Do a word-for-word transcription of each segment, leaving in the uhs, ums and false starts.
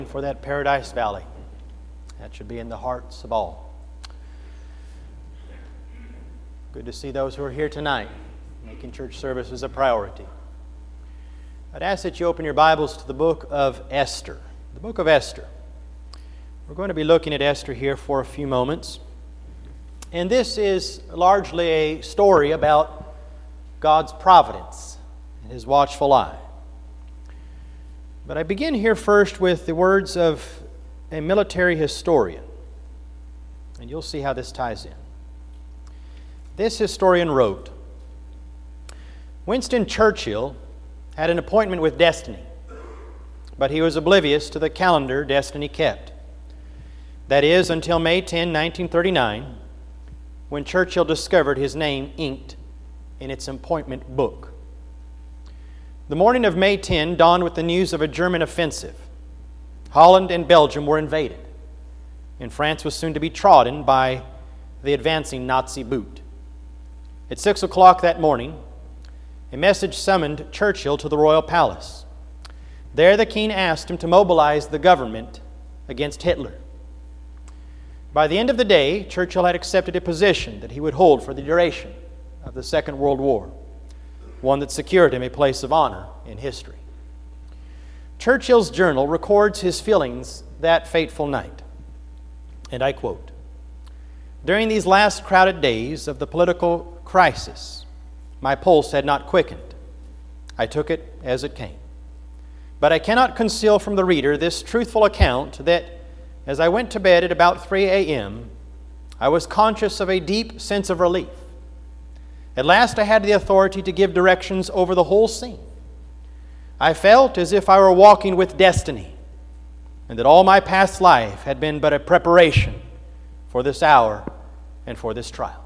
for that Paradise Valley. That should be in the hearts of all. Good to see those who are here tonight, making church services a priority. I'd ask that you open your Bibles to the book of Esther. The book of Esther. We're going to be looking at Esther here for a few moments. And this is largely a story about God's providence and His watchful eye. But I begin here first with the words of a military historian. And you'll see how this ties in. This historian wrote, Winston Churchill had an appointment with destiny, but he was oblivious to the calendar destiny kept. That is, until May tenth, nineteen thirty-nine, when Churchill discovered his name inked in its appointment book. The morning of May tenth dawned with the news of a German offensive. Holland and Belgium were invaded, and France was soon to be trodden by the advancing Nazi boot. At six o'clock that morning, a message summoned Churchill to the royal palace. There the king asked him to mobilize the government against Hitler. By the end of the day, Churchill had accepted a position that he would hold for the duration of the Second World War, one that secured him a place of honor in history. Churchill's journal records his feelings that fateful night, and I quote, "During these last crowded days of the political crisis, my pulse had not quickened. I took it as it came. But I cannot conceal from the reader this truthful account that, as I went to bed at about three a.m., I was conscious of a deep sense of relief. At last I had the authority to give directions over the whole scene. I felt as if I were walking with destiny, and that all my past life had been but a preparation for this hour and for this trial."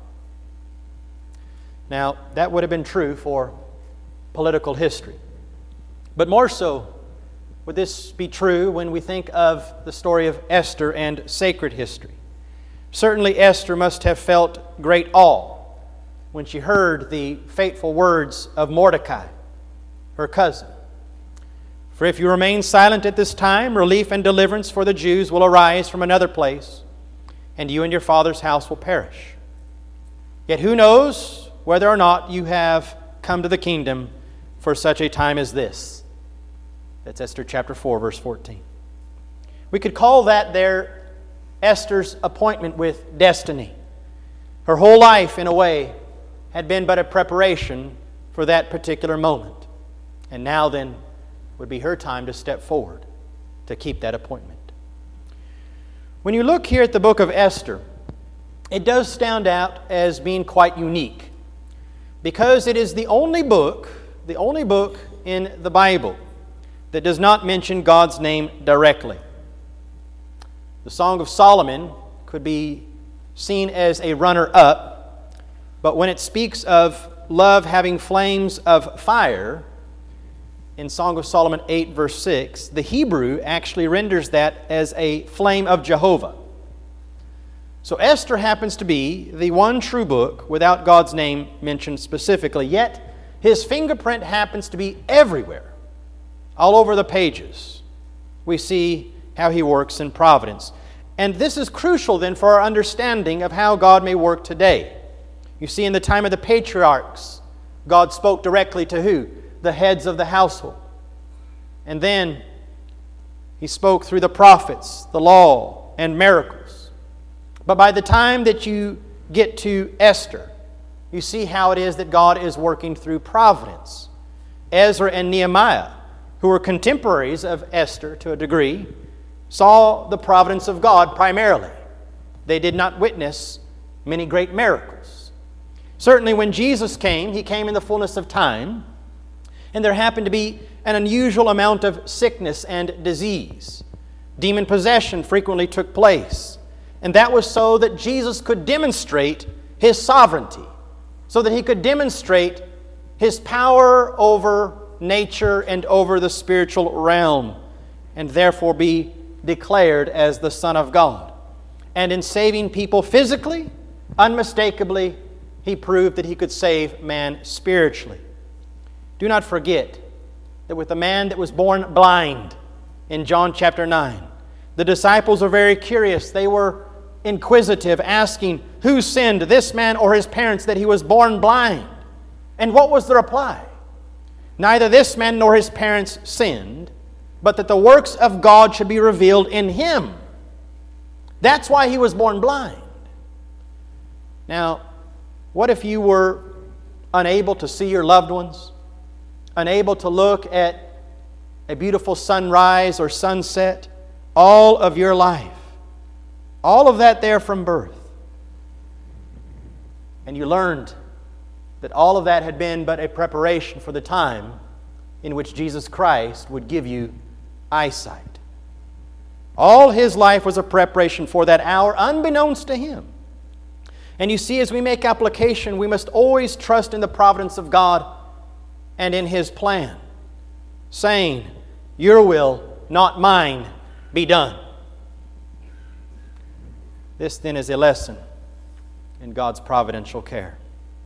Now, that would have been true for political history. But more so, would this be true when we think of the story of Esther and sacred history? Certainly Esther must have felt great awe when she heard the fateful words of Mordecai, her cousin. "For if you remain silent at this time, relief and deliverance for the Jews will arise from another place, and you and your father's house will perish. Yet who knows whether or not you have come to the kingdom for such a time as this." That's Esther chapter four, verse fourteen. We could call that there Esther's appointment with destiny. Her whole life, in a way, had been but a preparation for that particular moment. And now then would be her time to step forward to keep that appointment. When you look here at the book of Esther, it does stand out as being quite unique, because it is the only book, the only book in the Bible that does not mention God's name directly. The Song of Solomon could be seen as a runner-up, but when it speaks of love having flames of fire, in Song of Solomon eight, verse six, the Hebrew actually renders that as a flame of Jehovah. So Esther happens to be the one true book without God's name mentioned specifically, yet His fingerprint happens to be everywhere. All over the pages, we see how He works in providence. And this is crucial then for our understanding of how God may work today. You see, in the time of the patriarchs, God spoke directly to who? The heads of the household. And then He spoke through the prophets, the law, and miracles. But by the time that you get to Esther, you see how it is that God is working through providence. Ezra and Nehemiah, who were contemporaries of Esther to a degree, saw the providence of God primarily. They did not witness many great miracles. Certainly when Jesus came, He came in the fullness of time, and there happened to be an unusual amount of sickness and disease. Demon possession frequently took place, and that was so that Jesus could demonstrate His sovereignty, so that He could demonstrate His power over nature and over the spiritual realm, and therefore be declared as the Son of God. And in saving people physically, unmistakably, He proved that He could save man spiritually. Do not forget that with the man that was born blind, in John chapter nine. The disciples are very curious. They were inquisitive, asking, who sinned, this man or his parents, that he was born blind? And what was the reply? Neither this man nor his parents sinned, but that the works of God should be revealed in him. That's why he was born blind. Now, what if you were unable to see your loved ones? Unable to look at a beautiful sunrise or sunset all of your life? All of that there from birth. And you learned that all of that had been but a preparation for the time in which Jesus Christ would give you eyesight. All His life was a preparation for that hour, unbeknownst to Him. And you see, as we make application, we must always trust in the providence of God and in His plan, saying, your will, not mine, be done. This then is a lesson in God's providential care.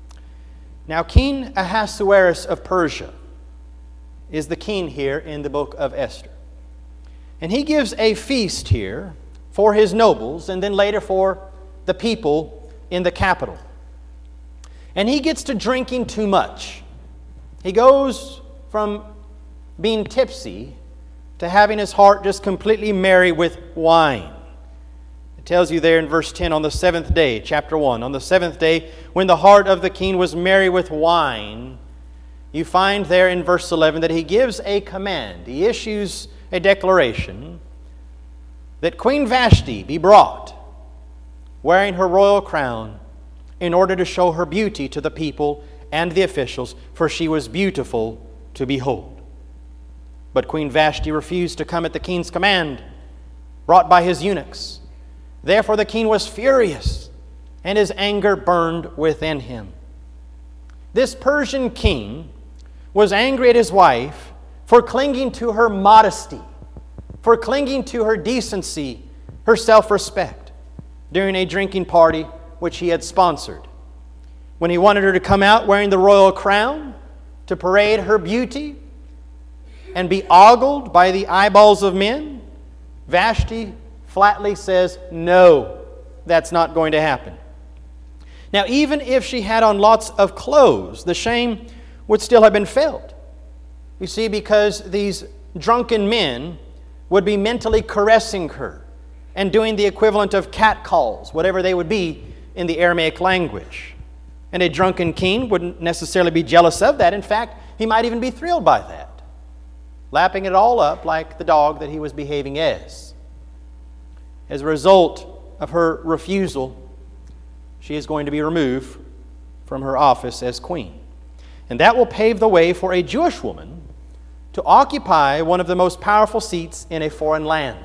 Now, King Ahasuerus of Persia is the king here in the book of Esther. And he gives a feast here for his nobles and then later for the people in the capital. And he gets to drinking too much. He goes from being tipsy to having his heart just completely merry with wine. It tells you there in verse ten, on the seventh day, chapter one, on the seventh day, when the heart of the king was merry with wine, you find there in verse eleven that he gives a command. He issues a declaration that Queen Vashti be brought, wearing her royal crown, in order to show her beauty to the people and the officials, for she was beautiful to behold. But Queen Vashti refused to come at the king's command, brought by his eunuchs. Therefore the king was furious, and his anger burned within him. This Persian king was angry at his wife for clinging to her modesty, for clinging to her decency, her self-respect, during a drinking party which he had sponsored. When he wanted her to come out wearing the royal crown to parade her beauty and be ogled by the eyeballs of men, Vashti flatly says, no, that's not going to happen. Now, even if she had on lots of clothes, the shame would still have been felt. You see, because these drunken men would be mentally caressing her and doing the equivalent of catcalls, whatever they would be in the Aramaic language. And a drunken king wouldn't necessarily be jealous of that. In fact, he might even be thrilled by that, lapping it all up like the dog that he was behaving as. As a result of her refusal, she is going to be removed from her office as queen. And that will pave the way for a Jewish woman to occupy one of the most powerful seats in a foreign land.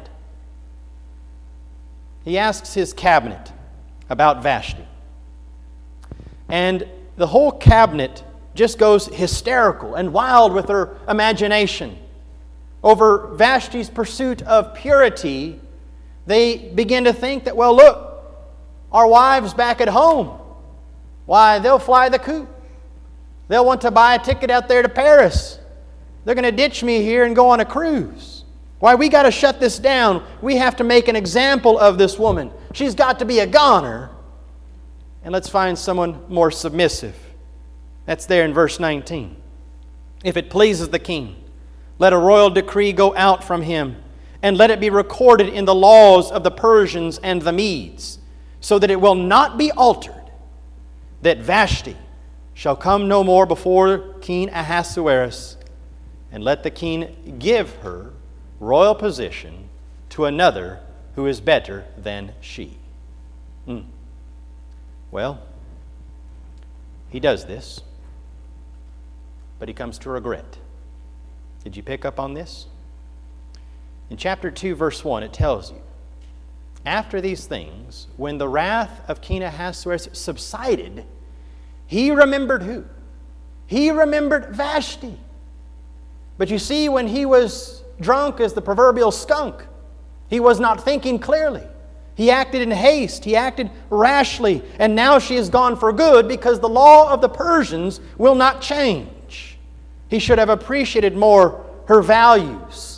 He asks his cabinet about Vashti. And the whole cabinet just goes hysterical and wild with their imagination over Vashti's pursuit of purity. They begin to think that, well, look, our wives back at home, why, they'll fly the coop. They'll want to buy a ticket out there to Paris. They're going to ditch me here and go on a cruise. Why, we got to shut this down. We have to make an example of this woman. She's got to be a goner. And let's find someone more submissive. That's there in verse nineteen. If it pleases the king, let a royal decree go out from him, and let it be recorded in the laws of the Persians and the Medes, so that it will not be altered, that Vashti shall come no more before King Ahasuerus, and let the king give her royal position to another who is better than she. Mm. Well, he does this, but he comes to regret. Did you pick up on this? In chapter two, verse one, it tells you, after these things, when the wrath of King Ahasuerus subsided, he remembered who? He remembered Vashti. But you see, when he was drunk as the proverbial skunk, he was not thinking clearly. He acted in haste. He acted rashly. And now she is gone for good because the law of the Persians will not change. He should have appreciated more her values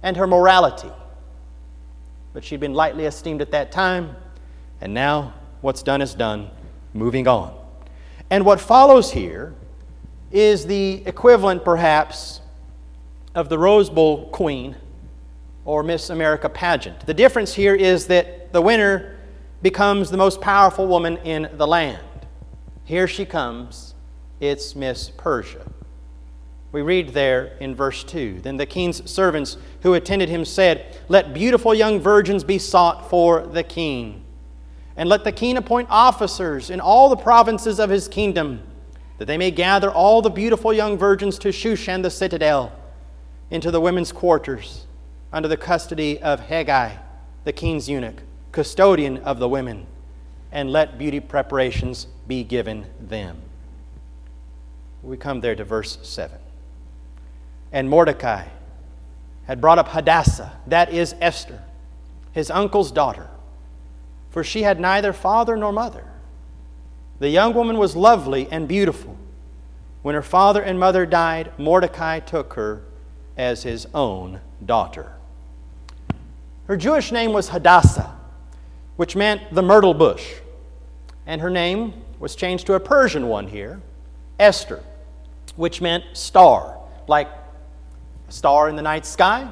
and her morality. But she'd been lightly esteemed at that time, and now what's done is done, moving on. And what follows here is the equivalent, perhaps, of the Rose Bowl Queen or Miss America pageant. The difference here is that the winner becomes the most powerful woman in the land. Here she comes. It's Miss Persia. We read there in verse two, "Then the king's servants who attended him said, 'Let beautiful young virgins be sought for the king. And let the king appoint officers in all the provinces of his kingdom, that they may gather all the beautiful young virgins to Shushan the citadel, into the women's quarters, under the custody of Haggai, the king's eunuch, custodian of the women, and let beauty preparations be given them.'" We come there to verse seven. "And Mordecai had brought up Hadassah, that is Esther, his uncle's daughter, for she had neither father nor mother. The young woman was lovely and beautiful. When her father and mother died, Mordecai took her as his own daughter." Her Jewish name was Hadassah, which meant the myrtle bush. And her name was changed to a Persian one here, Esther, which meant star, like a star in the night sky.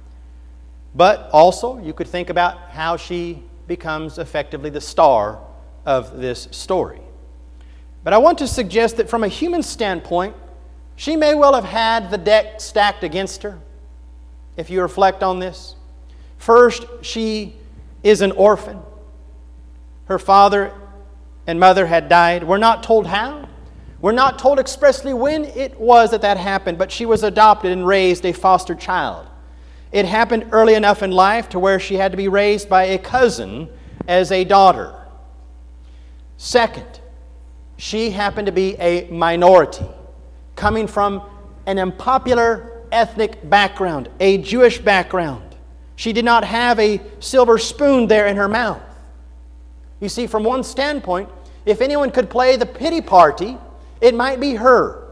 But also, you could think about how she becomes effectively the star of this story. But I want to suggest that from a human standpoint, she may well have had the deck stacked against her, if you reflect on this. First, she is an orphan. Her father and mother had died. We're not told how. We're not told expressly when it was that that happened, but she was adopted and raised a foster child. It happened early enough in life to where she had to be raised by a cousin as a daughter. Second, she happened to be a minority, coming from an unpopular ethnic background, a Jewish background. She did not have a silver spoon there in her mouth. You see, from one standpoint, if anyone could play the pity party, it might be her.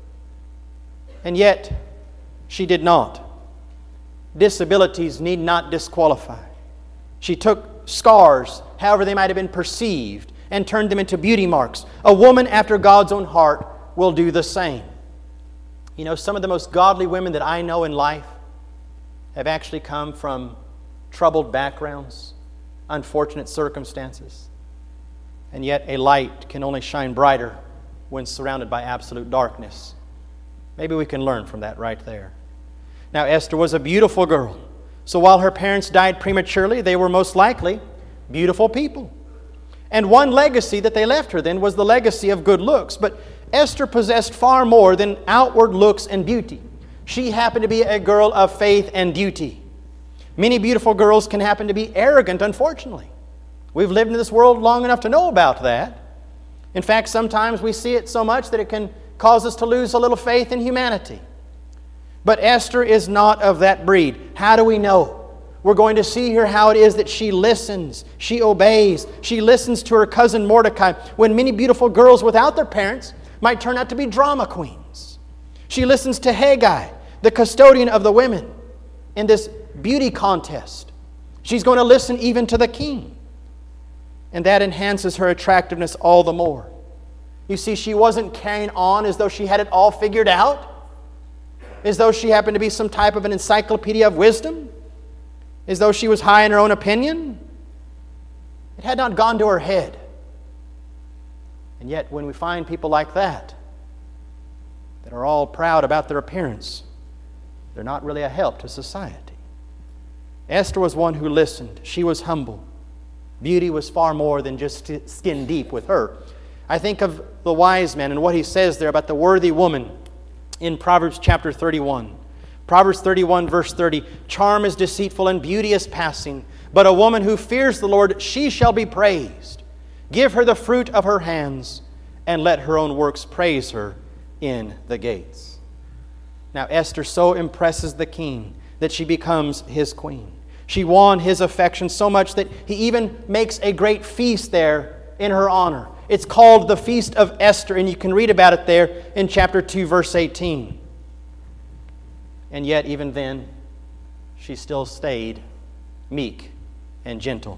And yet, she did not. Disabilities need not disqualify. She took scars, however they might have been perceived, and turned them into beauty marks. A woman after God's own heart will do the same. You know, some of the most godly women that I know in life have actually come from troubled backgrounds, unfortunate circumstances. And yet a light can only shine brighter when surrounded by absolute darkness. Maybe we can learn from that right there. Now, Esther was a beautiful girl. So while her parents died prematurely, they were most likely beautiful people. And one legacy that they left her then was the legacy of good looks. But Esther possessed far more than outward looks and beauty. She happened to be a girl of faith and duty. Many beautiful girls can happen to be arrogant, unfortunately. We've lived in this world long enough to know about that. In fact, sometimes we see it so much that it can cause us to lose a little faith in humanity. But Esther is not of that breed. How do we know? We're going to see here how it is that she listens, she obeys, she listens to her cousin Mordecai, when many beautiful girls without their parents might turn out to be drama queens. She listens to Haggai, the custodian of the women, in this beauty contest. She's going to listen even to the king. And that enhances her attractiveness all the more. You see, she wasn't carrying on as though she had it all figured out, as though she happened to be some type of an encyclopedia of wisdom, as though she was high in her own opinion. It had not gone to her head. And yet, when we find people like that, that are all proud about their appearance, they're not really a help to society. Esther was one who listened. She was humble. Beauty was far more than just skin deep with her. I think of the wise man and what he says there about the worthy woman in Proverbs chapter thirty-one. Proverbs thirty-one verse thirty, "Charm is deceitful and beauty is passing, but a woman who fears the Lord, she shall be praised. Give her the fruit of her hands, and let her own works praise her in the gates." Now Esther so impresses the king that she becomes his queen. She won his affection so much that he even makes a great feast there in her honor. It's called the Feast of Esther, and you can read about it there in chapter two, verse eighteen. And yet, even then, she still stayed meek and gentle.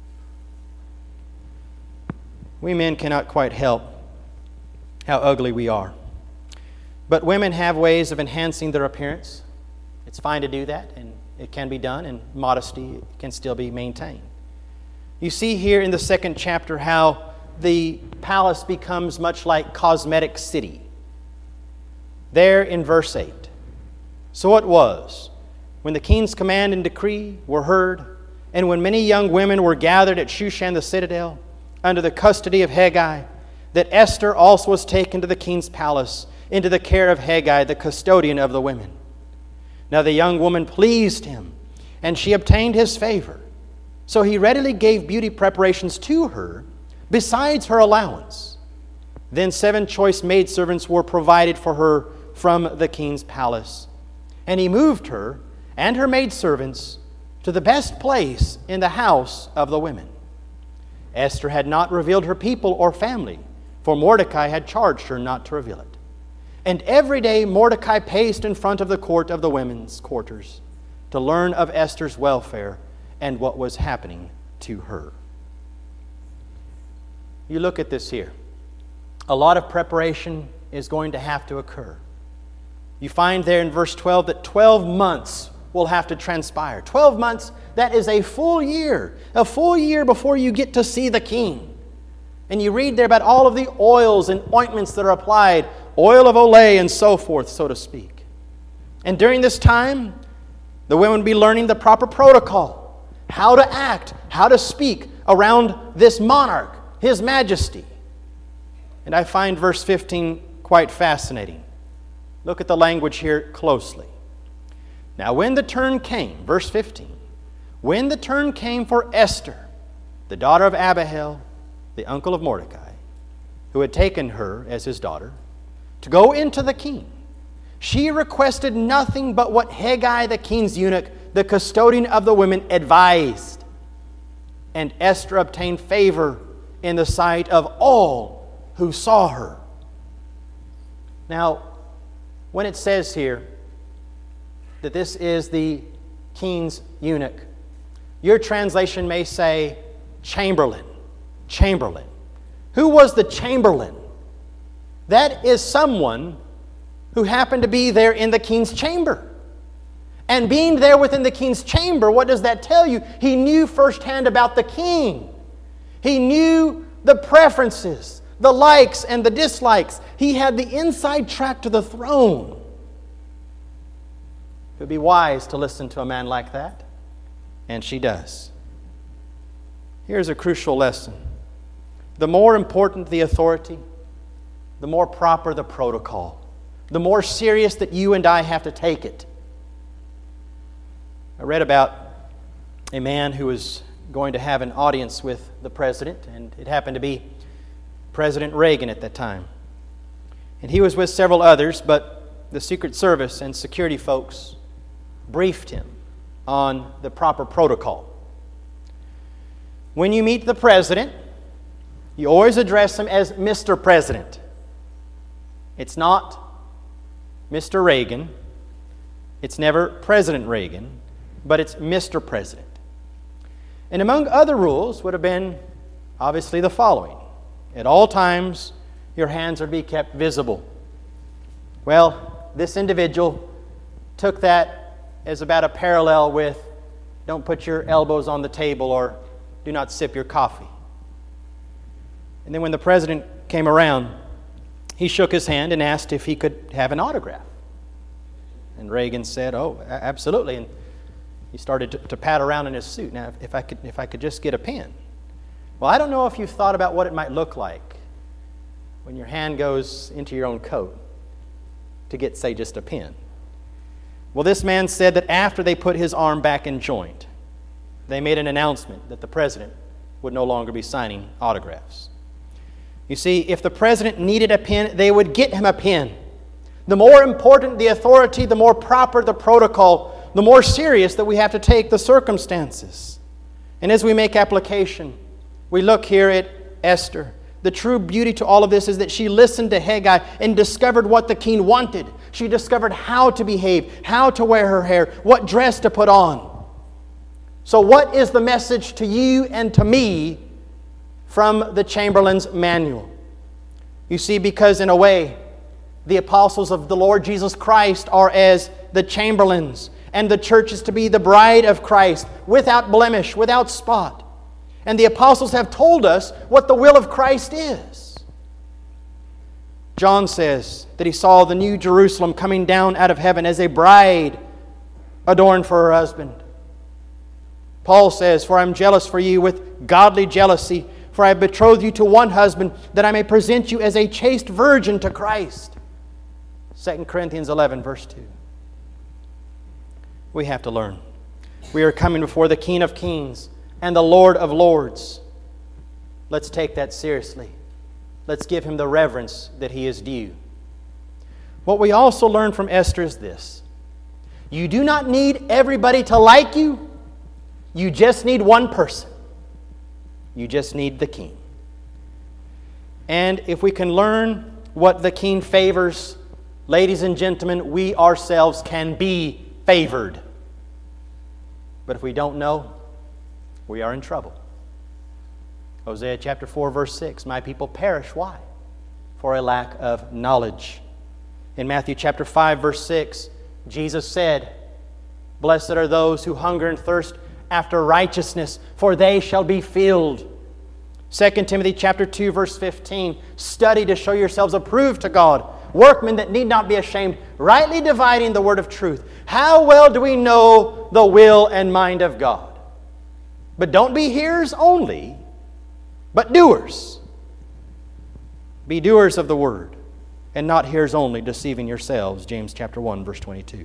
We men cannot quite help how ugly we are. But women have ways of enhancing their appearance. It's fine to do that, and it can be done, and modesty can still be maintained. You see here in the second chapter how the palace becomes much like cosmetic city. There in verse eight. So it was, when the king's command and decree were heard, and when many young women were gathered at Shushan the citadel, under the custody of Hegai, that Esther also was taken to the king's palace, into the care of Hegai, the custodian of the women. Now the young woman pleased him, and she obtained his favor. So he readily gave beauty preparations to her, besides her allowance. Then seven choice maidservants were provided for her from the king's palace. And he moved her and her maidservants to the best place in the house of the women. Esther had not revealed her people or family, for Mordecai had charged her not to reveal it. And every day Mordecai paced in front of the court of the women's quarters to learn of Esther's welfare and what was happening to her. You look at this here. A lot of preparation is going to have to occur. You find there in verse twelve that twelve months will have to transpire. twelve months, that is a full year. A full year before you get to see the king. And you read there about all of the oils and ointments that are applied, oil of Olay and so forth, so to speak. And during this time, the women will be learning the proper protocol, how to act, how to speak around this monarch, His Majesty. And I find verse fifteen quite fascinating. Look at the language here closely. Now when the turn came, verse fifteen, when the turn came for Esther, the daughter of Abihail, the uncle of Mordecai, who had taken her as his daughter, to go into the king, she requested nothing but what Hegai, the king's eunuch, the custodian of the women, advised. And Esther obtained favor in the sight of all who saw her. Now, when it says here that this is the king's eunuch, your translation may say chamberlain. Chamberlain. Who was the chamberlain? That is someone who happened to be there in the king's chamber. And being there within the king's chamber, what does that tell you? He knew firsthand about the king. He knew the preferences, the likes and the dislikes. He had the inside track to the throne. It would be wise to listen to a man like that. And she does. Here's a crucial lesson. The more important the authority, the more proper the protocol, the more serious that you and I have to take it. I read about a man who was going to have an audience with the president, and it happened to be President Reagan at that time. And he was with several others, but the Secret Service and security folks briefed him on the proper protocol. When you meet the president, you always address him as Mister President. It's not Mister Reagan. It's never President Reagan, but it's Mister President. And among other rules would have been obviously the following. At all times, your hands are to be kept visible. Well, this individual took that as about a parallel with don't put your elbows on the table or do not sip your coffee. And then when the president came around, he shook his hand and asked if he could have an autograph. And Reagan said, oh, absolutely. And he started to, to pat around in his suit. Now, if I could, if I could just get a pen. Well, I don't know if you've thought about what it might look like when your hand goes into your own coat to get, say, just a pen. Well, this man said that after they put his arm back in joint, they made an announcement that the president would no longer be signing autographs. You see, if the president needed a pen, they would get him a pen. The more important the authority, the more proper the protocol, the more serious that we have to take the circumstances. And as we make application, we look here at Esther, The true beauty to all of this is that she listened to Hegai and discovered what the king wanted. She discovered how to behave, how to wear her hair, what dress to put on. So what is the message to you and to me from the Chamberlain's manual? You see, because in a way, the apostles of the Lord Jesus Christ are as the chamberlains, and the church is to be the bride of Christ, without blemish, without spot. And the apostles have told us what the will of Christ is. John says that he saw the new Jerusalem coming down out of heaven as a bride adorned for her husband. Paul says, "For I am jealous for you with godly jealousy, for I have betrothed you to one husband, that I may present you as a chaste virgin to Christ." Second Corinthians eleven, verse two. We have to learn. We are coming before the King of Kings and the Lord of Lords. Let's take that seriously. Let's give Him the reverence that He is due. What we also learn from Esther is this: you do not need everybody to like you. You just need one person. You just need the King. And if we can learn what the King favors, ladies and gentlemen, we ourselves can be favored. But if we don't know, we are in trouble. Hosea chapter four, verse six, "My people perish." Why? For a lack of knowledge. In Matthew chapter five, verse six, Jesus said, "Blessed are those who hunger and thirst after righteousness, for they shall be filled." Second Timothy chapter two, verse fifteen, "Study to show yourselves approved to God, workmen that need not be ashamed, rightly dividing the word of truth." How well do we know the will and mind of God? But don't be hearers only, but doers. Be doers of the word, and not hearers only, deceiving yourselves. James chapter one, verse twenty-two.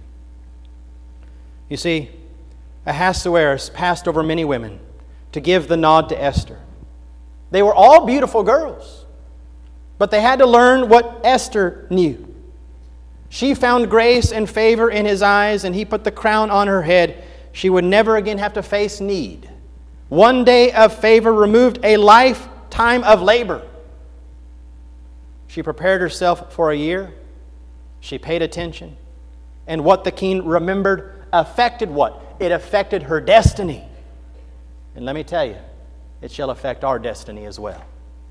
You see, Ahasuerus passed over many women to give the nod to Esther. They were all beautiful girls, but they had to learn what Esther knew. She found grace and favor in his eyes, and he put the crown on her head. She would never again have to face need. One day of favor removed a lifetime of labor. She prepared herself for a year. She paid attention. And what the king remembered affected what? It affected her destiny. And let me tell you, it shall affect our destiny as well.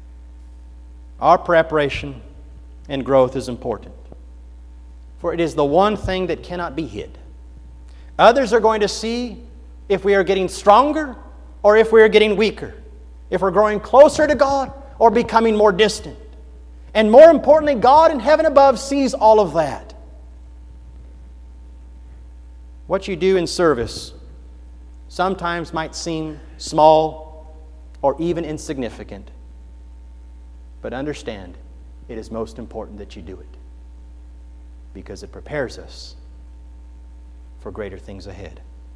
Our preparation and growth is important, for it is the one thing that cannot be hid. Others are going to see if we are getting stronger or if we are getting weaker, if we're growing closer to God or becoming more distant. And more importantly, God in heaven above sees all of that. What you do in service sometimes might seem small or even insignificant. But understand, it is most important that you do it, because it prepares us for greater things ahead.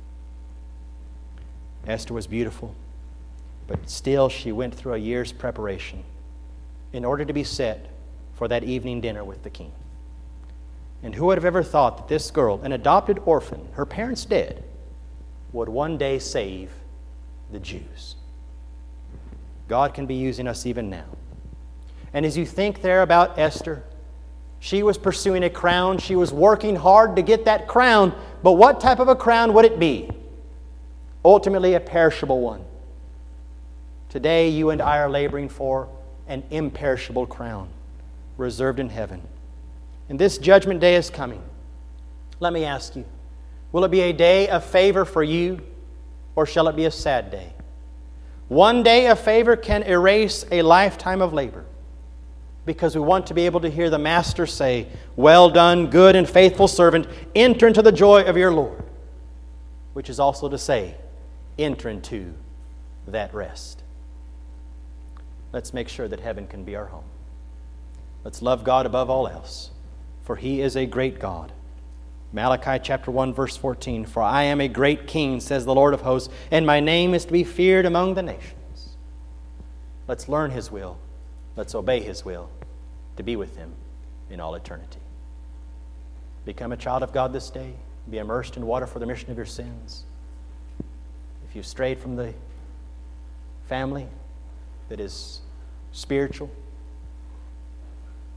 Esther was beautiful, but still she went through a year's preparation in order to be set for that evening dinner with the king. And who would have ever thought that this girl, an adopted orphan, her parents dead, would one day save the Jews? God can be using us even now. And as you think there about Esther, she was pursuing a crown. She was working hard to get that crown. But what type of a crown would it be? Ultimately, a perishable one. Today, you and I are laboring for an imperishable crown reserved in heaven. And this judgment day is coming. Let me ask you, will it be a day of favor for you, or shall it be a sad day? One day of favor can erase a lifetime of labor, because we want to be able to hear the Master say, "Well done, good and faithful servant, enter into the joy of your Lord," which is also to say, enter into that rest. Let's make sure that heaven can be our home. Let's love God above all else, for He is a great God. Malachi chapter one, verse fourteen, "For I am a great king, says the Lord of hosts, and my name is to be feared among the nations." Let's learn His will. Let's obey His will to be with Him in all eternity. Become a child of God this day. Be immersed in water for the remission of your sins. If you've strayed from the family that is spiritual,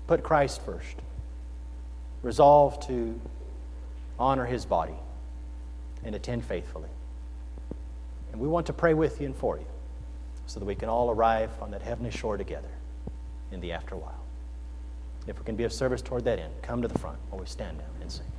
put Christ first. Resolve to honor His body and attend faithfully. And we want to pray with you and for you so that we can all arrive on that heavenly shore together in the afterwhile. If we can be of service toward that end, come to the front while we stand down and sing.